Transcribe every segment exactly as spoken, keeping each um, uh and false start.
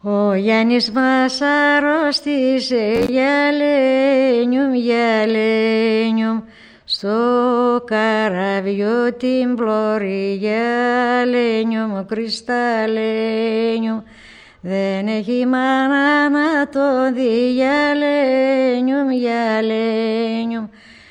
Ο Γιάννης μας αρρώστησε γυαλένιουμ, γυαλένιουμ, στο καραβιό την πλώρη γυαλένιουμ, κρυσταλλένιουμ. Δεν έχει μάνα να το δει γυαλένιουμ, γυαλένιουμ.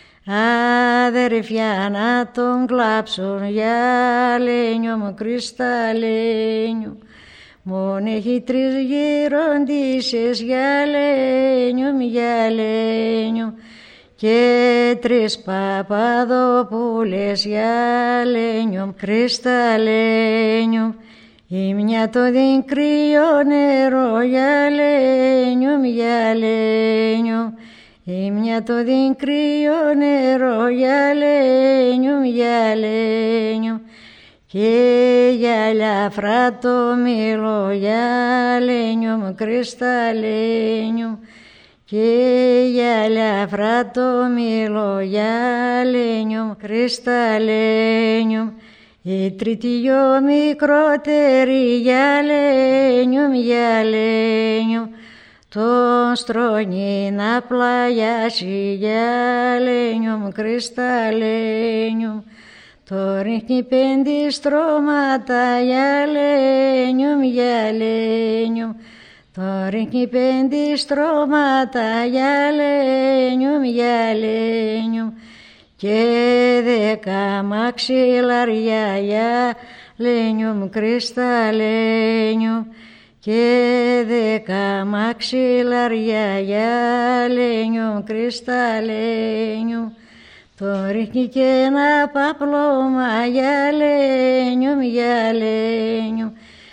Αδερφιά να τον κλάψουν γυαλένιουμ, κρυσταλλένιουμ. Μον έχει τρεις γεροντίσες γυαλένιουμ, γυαλένιουμ, και τρεις παπαδοπούλες γυαλένιουμ, κρυσταλλένιουμ. Η μια το δίνει κρύο νερό γυαλένιουμ, γυαλένιουμ. Η μια το δίνει κρύο νερό γυαλένιουμ, γυαλένιουμ. Και γυαλιά φράτο μήλο γυαλένιουμ, κρυσταλλένιουμ. Και γυαλιά φράτο μήλο γυαλένιουμ, κρυσταλλένιουμ. Η τρίτη γιο μικρότερη γυαλένιουμ, γυαλένιουμ. Τον στρώνει να πλαγιάσει γυαλένιουμ, κρυσταλλένιουμ. Το ρίχνει πέντε στρώματα γυαλένιουμ, γυαλένιουμ. Το ρίχνει πέντε στρώματα γυαλένιουμ, γυαλένιουμ. Και δέκα μαξιλαριά γυαλένιουμ, κρυσταλλένιουμ. Και δέκα μαξιλαριά γυαλένιουμ, κρυσταλλένιουμ. Το ρίχνει και ένα παπλώμα γυαλένιουμ, γυαλένιουμ.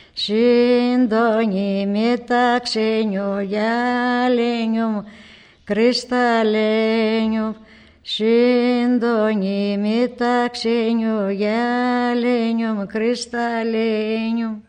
Συντονεί με τα ξένιο γυαλένιουμ, κρυσταλλένιουμ. Συντονεί με τα ξένιο γυαλένιουμ, κρυσταλλένιουμ.